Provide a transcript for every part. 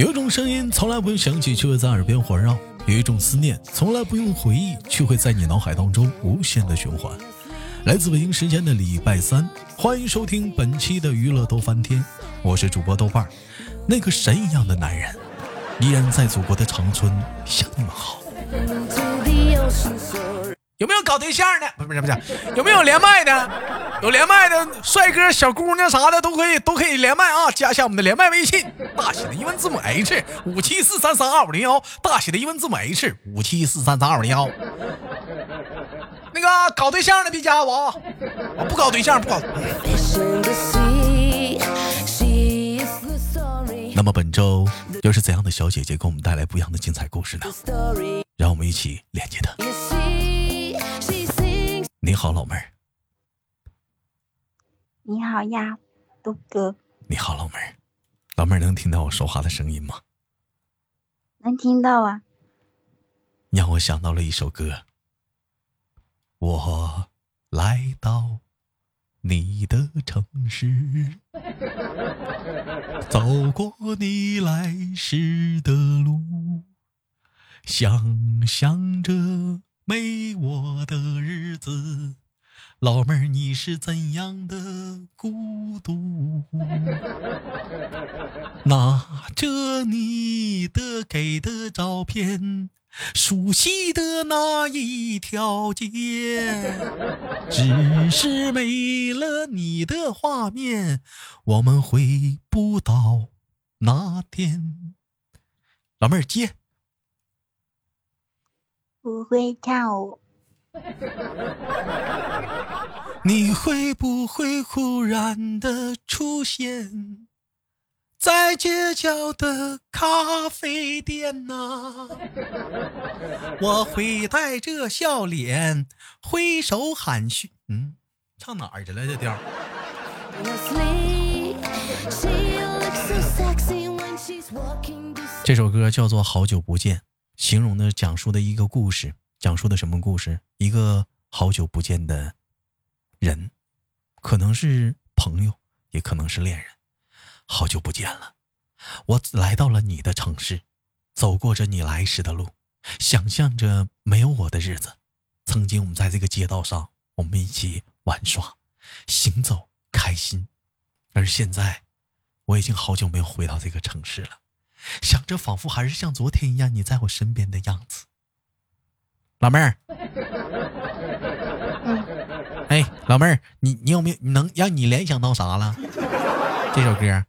有一种声音从来不用响起，却会在耳边环绕；有一种思念从来不用回忆，却会在你脑海当中无限的循环。来自北京时间的礼拜三，欢迎收听本期的娱乐逗翻天，我是主播豆瓣儿。那个神一样的男人依然在祖国的长春向你们好。有没有搞对象的？不是，有没有连麦的？有连麦的帅哥、小姑娘啥的都可以连麦啊！加一下我们的连麦微信，大写的英文字母 H57433250，大写的英文字母 H57433250。那个搞对象的别加我啊！我不搞对象，不搞。那么本周又是怎样的小姐姐给我们带来不一样的精彩故事呢？让我们一起连接她。你好，老妹儿。 你好呀，杜哥。 你好，老妹儿。老妹儿能听到我说话的声音吗？ 能听到啊。 让我想到了一首歌。我来到你的城市，走过你来时的路，想象着没我的日子，老妹儿你是怎样的孤独？拿着你的给的照片，熟悉的那一条街，只是没了你的画面，我们回不到那天。老妹儿接。 不会跳舞。 你会不会忽然的出现在街角的咖啡店呢？我会带着笑脸挥手喊嘘。唱哪儿去了这调？这首歌叫做《好久不见》，形容的讲述的一个故事。讲述的什么故事？一个好久不见的人，可能是朋友，也可能是恋人。好久不见了，我来到了你的城市，走过着你来时的路，想象着没有我的日子。曾经我们在这个街道上，我们一起玩耍行走开心，而现在我已经好久没有回到这个城市了，想着仿佛还是像昨天一样你在我身边的样子。老妹儿，哎，老妹儿，你有没有能让你联想到啥了？这首歌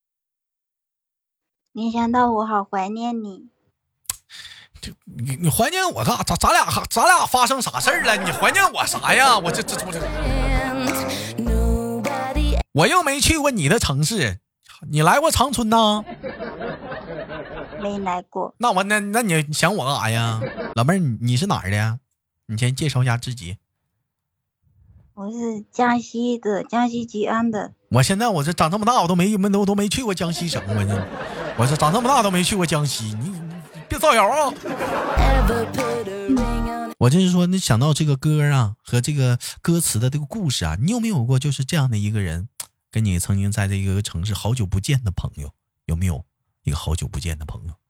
联想到我好怀念你。 你怀念我干啥？咱俩发生啥事儿了？你怀念我啥呀？我又没去过你的城市，你来过长春呢？ 没来过。 那你想我干啥呀？老妹儿，你是哪儿的呀？你先介绍一下自己。 我是江西的，江西吉安的。 我现在我这长这么大，我都没去过江西省，我这长这么大都没去过江西，你别造谣啊！我就是说，你想到这个歌啊和这个歌词的这个故事啊，你有没有过就是这样的一个人，跟你曾经在这个城市好久不见的朋友，有没有一个好久不见的朋友？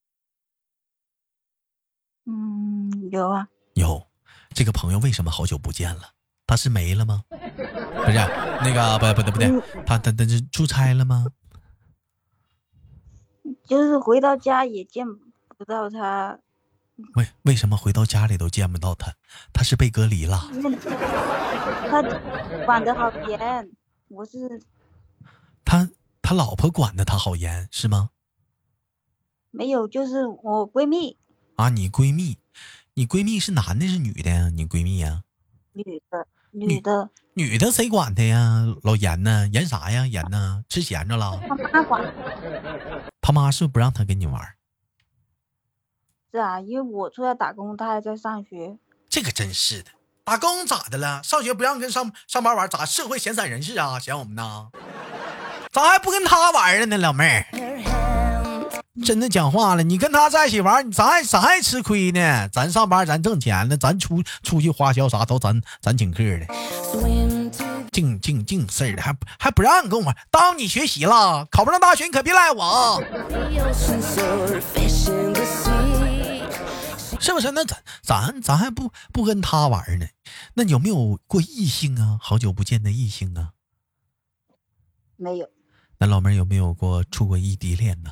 有啊。 有。这个朋友为什么好久不见了？他是没了吗？不是那个不对，他是出差了吗？ 就是回到家也见不到他。 为什么回到家里都见不到他？他是被隔离了。 他管得好严。我是他老婆管得他好严是吗？ 没有，就是我闺蜜啊。你闺蜜是男的是女的呀？你闺蜜呀？女的谁管她呀？老严呢？严啥呀？严呢？吃闲着了？ 他妈管。 他妈是不让她跟你玩？ 是啊，因为我出来打工，他还在上学。 这个真是的，打工咋的了？上学不让跟上班玩，咋社会闲散人士啊？嫌我们呢？咋还不跟他玩了呢？老妹儿，真的讲话了，你跟他在一起玩，咱还吃亏呢？咱上班咱挣钱呢，咱出去花销啥都咱请客的。 净事儿的，还不让跟我当你学习了，考不上大学你可别赖我，是不是？那咱还不跟他玩呢？那有没有过异性啊？好久不见的异性啊？ 没有。 那老妹儿有没有过处过异地恋呢？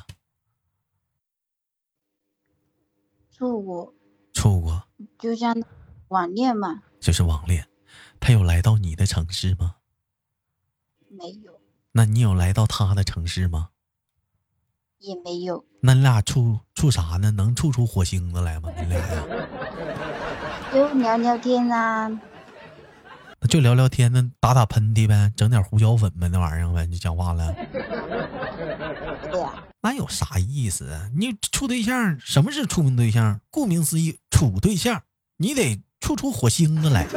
处过， 就像网恋嘛。 就是网恋。他有来到你的城市吗？ 没有。 那你有来到他的城市吗？ 也没有。 那你俩处啥呢？能处出火星子来吗？你俩呀？ 就聊聊天啊。 就聊聊天呢，打喷嚏呗，整点胡椒粉呗，那玩意儿呗，就讲话了。 对呀。 那有啥意思啊？你处对象，什么是处对象？顾名思义，处对象，你得处出火星子来。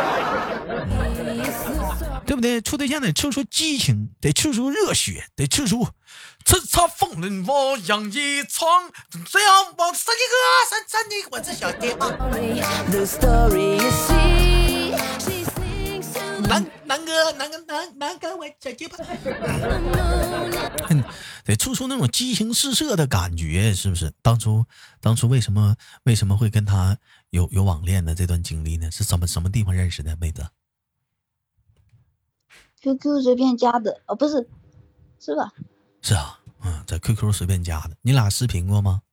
对不对？处对象得处出激情，得处出热血，得处出叱咤风云我扬一闯，这样往三几个三几个我这小爹妈。南哥我小爹妈。得处出那种激情四射的感觉，是不是？当初为什么会跟他有网恋的这段经历呢？是什么地方认识的妹子 ？QQ 随便加的，不是，是吧？ 是啊，在 QQ 随便加的。你俩视频过吗？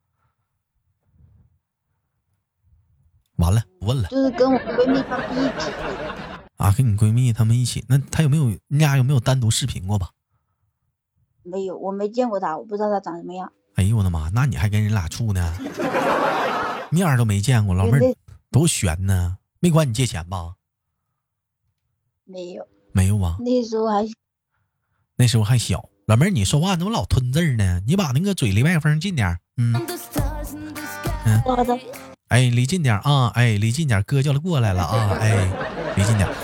完了，不问了。 就是跟我闺蜜她们一起。 啊，跟你闺蜜她们一起，那她你俩有没有单独视频过吧？ 没有，我没见过她，我不知道她长什么样。 哎呦我的妈，那你还跟人俩处呢？面都没见过，老妹儿多悬呢。没管你借钱吧？ 没有。 没有啊， 那时候还小。老妹儿，你说话怎么老吞字呢？你把那个嘴离麦克风近点。 好的。 哎，离近点啊！哎，离近点，哥叫他过来了啊！哎，离近点。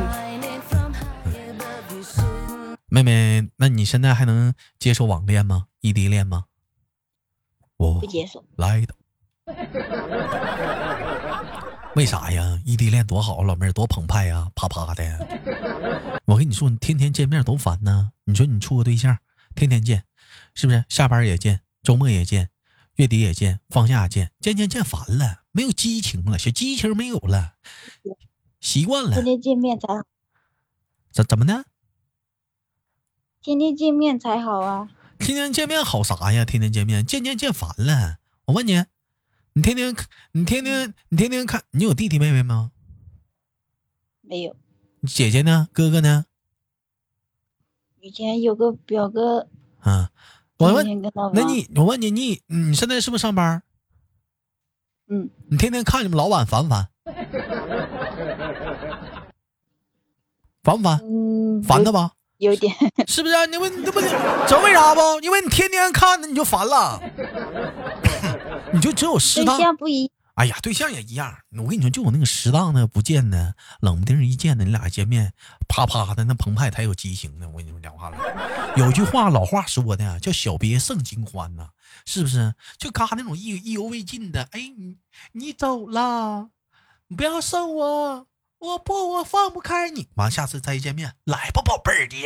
妹妹，那你现在还能接受网恋吗？异地恋吗？我不接受。 来的。为啥呀？异地恋多好，老妹儿多澎湃呀，啪啪的。我跟你说，你天天见面多烦呢。你说你处个对象，天天见，是不是？下班也见，周末也见，月底也见，放假也见，见烦了，没有激情了，小激情没有了，习惯了。 天天见面才好。 怎么的？ 天天见面才好啊。 天天见面好啥呀？天天见面，见烦了。我问你。你天天看，你有弟弟妹妹吗？ 没有。 姐姐呢？哥哥呢？ 以前有个表哥。 啊，我问你，你现在是不是上班？你天天看你们老板烦不烦？烦不烦？烦的吧？ 有点。 是不是啊？你问这不知道为啥不？因为你天天看你就烦了。你就只有适当， 对象不一。 哎呀，对象也一样。我跟你说，就有那个适当的不见的，冷不丁一见的，你俩见面，啪啪的那澎湃才有激情的。我跟你们讲话了，有句话老话说的叫小别胜新欢呐，是不是？就嘎那种意犹未尽的，哎，你走了，你不要剩我放不开你。完，下次再见面，来吧，宝贝儿的。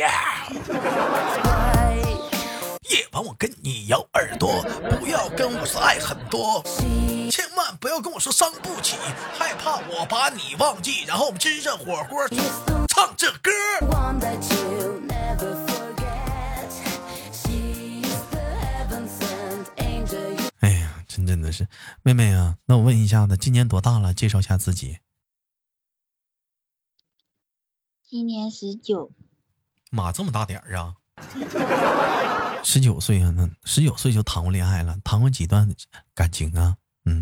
夜晚我跟你咬耳朵，不要跟我说爱很多，千万不要跟我说伤不起，害怕我把你忘记，然后我们吃着火锅唱这歌。哎呀，真的是妹妹啊，那我问一下子，今年多大了？介绍一下自己。 今年19。 妈，这么大点儿啊！19岁啊，那19岁就谈过恋爱了，谈过几段感情啊？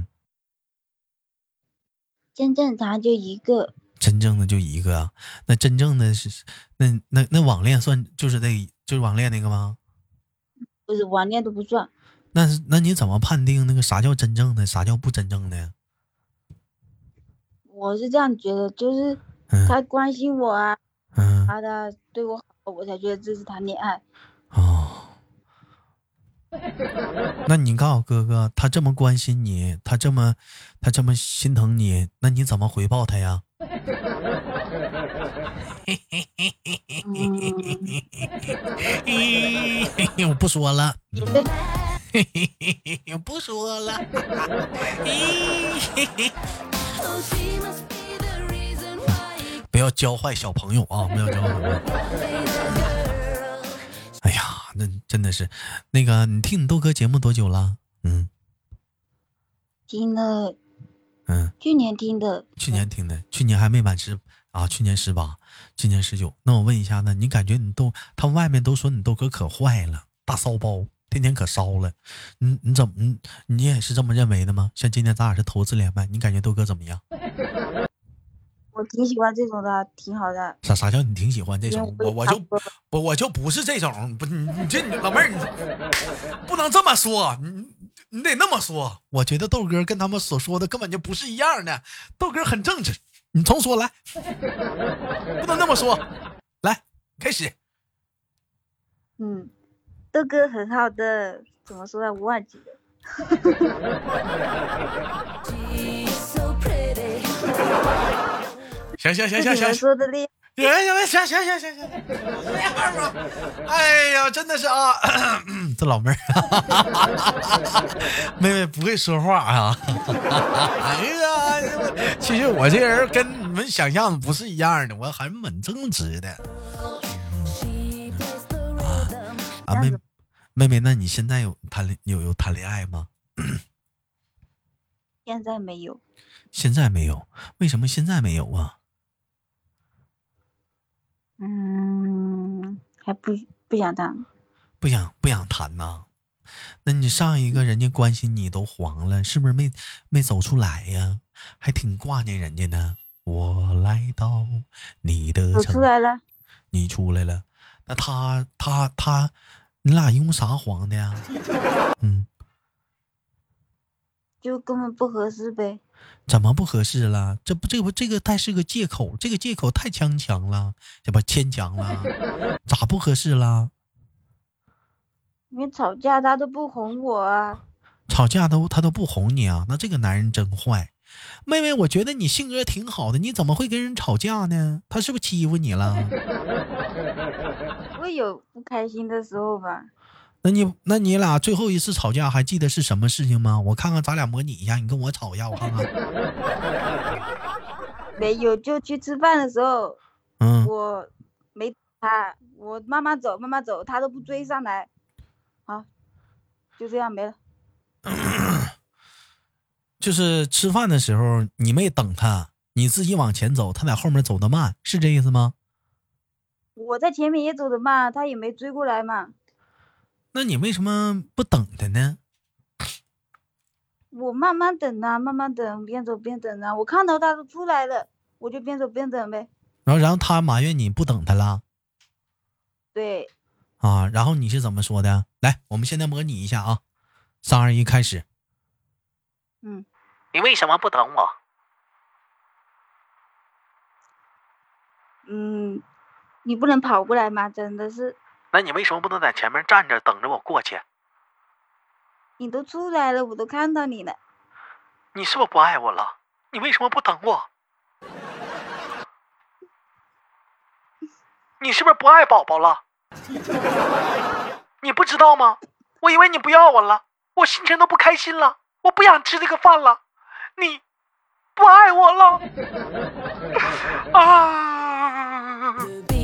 真正谈就一个。 真正的就一个啊？那真正的是那网恋算就是网恋那个吗？ 不是，网恋都不算。 那你怎么判定那个啥叫真正的，啥叫不真正的？ 我是这样觉得，就是他关心我啊，他对我好，我才觉得这是谈恋爱。 哦，那你告诉哥哥，他这么关心你，他这么心疼你，那你怎么回报他呀？ 我不说了。我不说了。不要教坏小朋友啊！不要教坏小朋友。哎呀，那真的是，那个你听你豆哥节目多久了？ 听了，去年听的， 去年还没满10啊，去年18，今年19。那我问一下呢，你感觉他外面都说你豆哥可坏了，大骚包，天天可骚了，你怎么你也是这么认为的吗？像今天咱俩是头次连麦，你感觉豆哥怎么样？ 我挺喜欢这种的，挺好的。 啥叫你挺喜欢这种？我就不是这种，不你这老妹儿你不能这么说，你得那么说。我觉得豆哥跟他们所说的根本就不是一样的，豆哥很正直。你重说来，不能那么说。来，开始。 豆哥很好的，怎么说啊？我忘记了。 行， 说的厉害。行，哎呀，真的是啊，这老妹儿，妹妹不会说话啊。哎呀，其实我这人跟你们想象的不是一样的，我还蛮正直的。妹妹，那你现在有谈恋爱吗？ 现在没有。 现在没有？为什么现在没有啊？ 还不想谈。 不想谈呐？那你上一个人家关心你都黄了，是不是没走出来呀？还挺挂念人家呢。我来到你的城， 我出来了。 你出来了，那他，你俩因为啥黄的呀？ 就根本不合适呗。 怎么不合适了？这个太是个借口，这个借口太牵强了，牵强了，咋不合适了？ 因为吵架他都不哄我啊。 吵架他都不哄你啊？那这个男人真坏。妹妹，我觉得你性格挺好的，你怎么会跟人吵架呢？他是不是欺负你了？ 会有不开心的时候吧。 那你俩最后一次吵架还记得是什么事情吗？我看看，咱俩模拟一下，你跟我吵一下，我看看。 没有，就去吃饭的时候，我没他，我慢慢走，他都不追上来，好，就这样没了。 就是吃饭的时候你没等他，你自己往前走，他在后面走得慢，是这意思吗？ 我在前面也走得慢，他也没追过来嘛。 那你为什么不等他呢？ 我慢慢等啊，慢慢等，边走边等啊。我看到他都出来了，我就边走边等呗。 然后他埋怨你不等他了。 对。 啊，然后你是怎么说的？来，我们现在模拟一下啊，3、2、1，开始。 你为什么不等我？ 你不能跑过来吗？真的是。 那你为什么不能在前面站着等着我过去？ 你都出来了，我都看到你了。 你是不是不爱我了？你为什么不等我？你是不是不爱宝宝了？你不知道吗？我以为你不要我了，我心情都不开心了，我不想吃这个饭了。你不爱我了啊！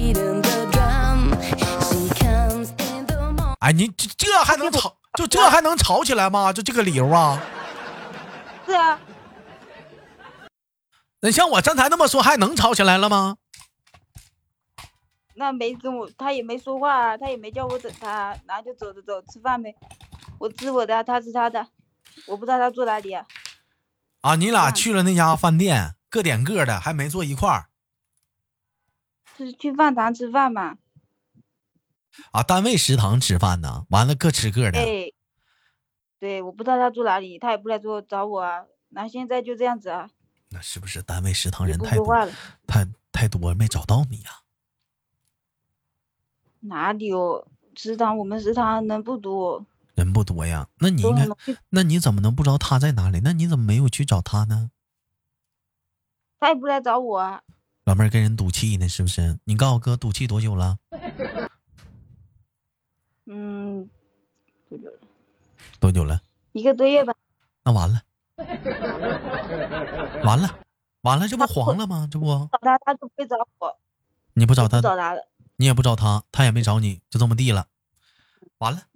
哎，你这还能吵？就这还能吵起来吗？就这个理由啊？ 是啊。 那像我刚才那么说，还能吵起来了吗？ 那没跟我，他也没说话，他也没叫我等他，然后就走着走，吃饭呗。我吃我的，他吃他的，我不知道他坐哪里啊。 啊，你俩去了那家饭店，各点各的，还没坐一块儿。 是去饭堂吃饭嘛？ 啊，单位食堂吃饭呢，完了各吃各的。 对，我不知道他住哪里，他也不来找我啊。那现在就这样子啊。 那是不是单位食堂人太多了？ 太多没找到你呀？ 哪里有我们食堂人不多。 人不多呀？那你应该，那你怎么能不知道他在哪里？那你怎么没有去找他呢？ 他也不来找我啊。 老妹儿跟人赌气呢，是不是？你告诉我哥赌气多久了？多久了 ？1个多月吧。 那完了，完了，这不黄了吗？这不找他，他就不会找我。 你不找他， 找他的， 你也不找他，他也没找你，就这么地了，完了。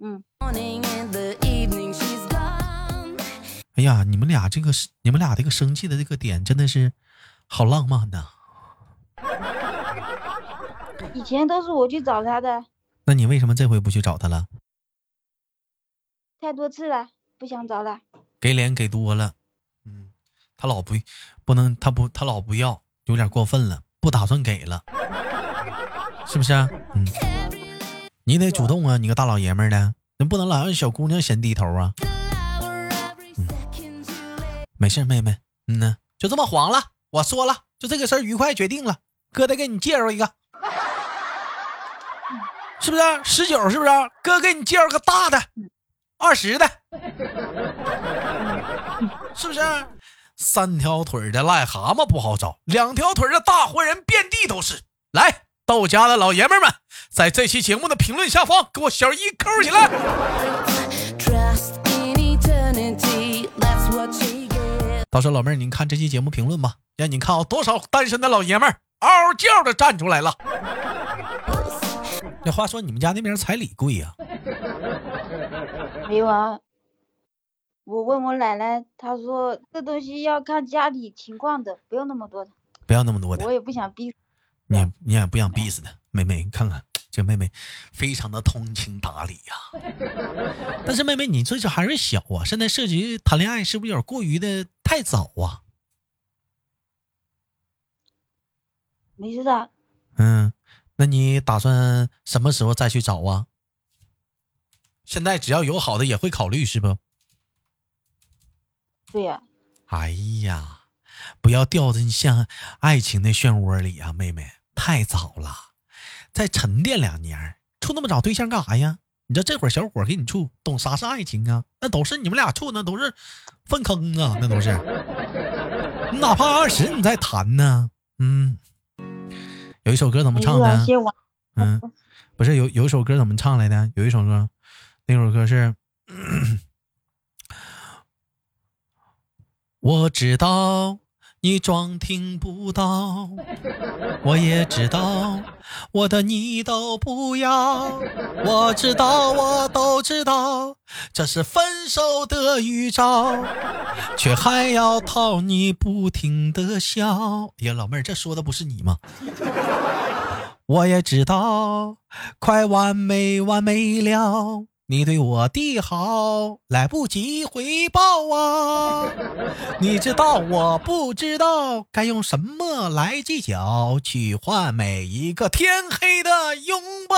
哎呀，你们俩这个生气的这个点真的是好浪漫呐。 以前都是我去找他的。 那你为什么这回不去找他了？ 太多次了，不想找了。 给脸给多了，他老不能，他老不要，有点过分了，不打算给了，是不是啊？你得主动啊，你个大老爷们儿的，那不能老让小姑娘先低头啊。没事，妹妹，就这么黄了。我说了，就这个事儿愉快决定了，哥得给你介绍一个，是不是？19是不是？哥给你介绍个大的，20的，是不是？3条腿的癞蛤蟆不好找，2条腿的大活人遍地都是。来，到家的老爷们们，在这期节目的评论下方给我小一扣起来。到时候老妹儿，您看这期节目评论吧，让你看多少单身的老爷们儿嗷嗷叫的站出来了。这话说你们家那边彩礼贵呀？ 没有啊，我问我奶奶，她说这东西要看家里情况的，不用那么多的。 不要那么多的。 我也不想逼死。 你也不想逼死他。妹妹，看看这妹妹非常的通情达理呀。但是妹妹，你这还是小啊，现在涉及谈恋爱是不是有点过于的太早啊？ 没事的。 那你打算什么时候再去找啊？现在只要有好的也会考虑，是不？ 对呀。 哎呀，不要掉进像爱情的漩涡里啊，妹妹，太早了，再沉淀2年，处那么早对象干啥呀？你知道这会儿小伙给你处，懂啥是爱情啊？那都是你们俩处，那都是粪坑啊，那都是。你哪怕20你再谈呢？有一首歌怎么唱的？不是有一首歌怎么唱来的？有一首歌，那首歌是我知道你装听不到，我也知道我的你都不要，我知道我都知道这是分手的预兆，却还要讨你不停的笑。呀，老妹儿，这说的不是你吗？我也知道快完没完没了，你对我的好来不及回报啊！你知道我不知道该用什么来计较，去换每一个天黑的拥抱。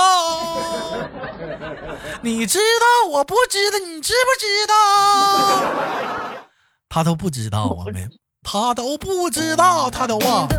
你知道我不知道，你知不知道？他都不知道啊，妹，他都不知道，他都忘。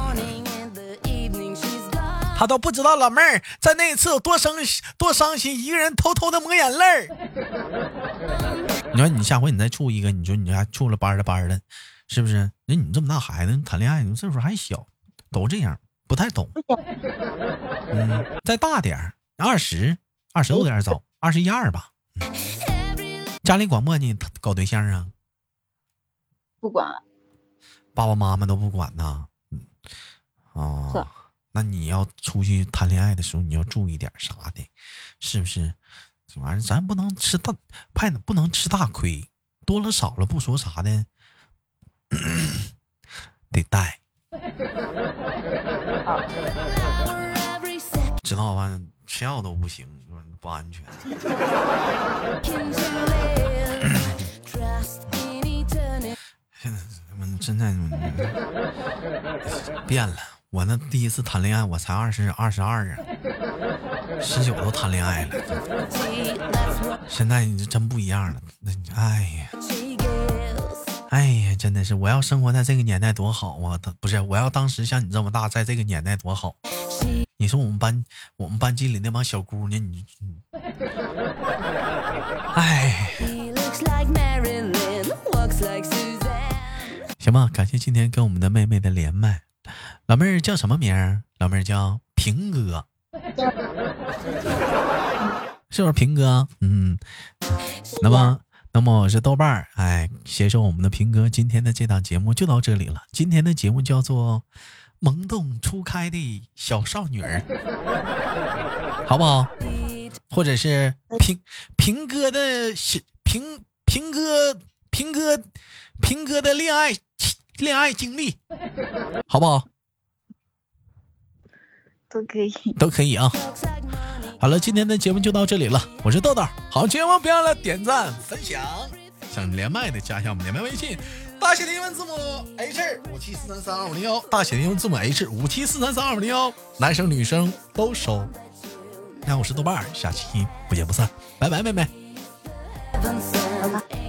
他都不知道老妹儿在那一次有多伤心，一个人偷偷的抹眼泪。你说你下回你再处一个，你说你还处了班的，是不是？那你这么大孩子谈恋爱，你岁数还小，都这样，不太懂。再大点，20有点早，21、22吧。家里管不管你搞对象啊？ 不管， 爸爸妈妈都不管呐。是。那你要出去谈恋爱的时候，你要注意点啥的，是不是？这玩意儿咱不能吃不能吃大亏，多了少了不说啥的，得带，知道吧？吃药都不行，不安全。现在变了。我那第一次谈恋爱，我才22啊，19都谈恋爱了。现在你真不一样了，哎呀，真的是，我要生活在这个年代多好啊！不是，我要当时像你这么大，在这个年代多好。你说我们班级里那帮小姑娘，行吧，感谢今天跟我们的妹妹的连麦。 老妹儿叫什么名儿？老妹儿叫平哥，是不是平哥？那么我是豆瓣儿，哎，携手我们的平哥，今天的这档节目就到这里了。今天的节目叫做萌动初开的小少女儿，好不好？或者是平哥的平哥的恋爱经历，好不好？都可以啊。好了，今天的节目就到这里了，我是豆豆。好，千万不要了点赞分享，想连麦的加一下我们连麦微信，大写的英文字母 H57433501，大写的英文字母 H57433501，男生女生都收。那我是豆瓣，下期不见不散，拜拜妹妹。 拜拜。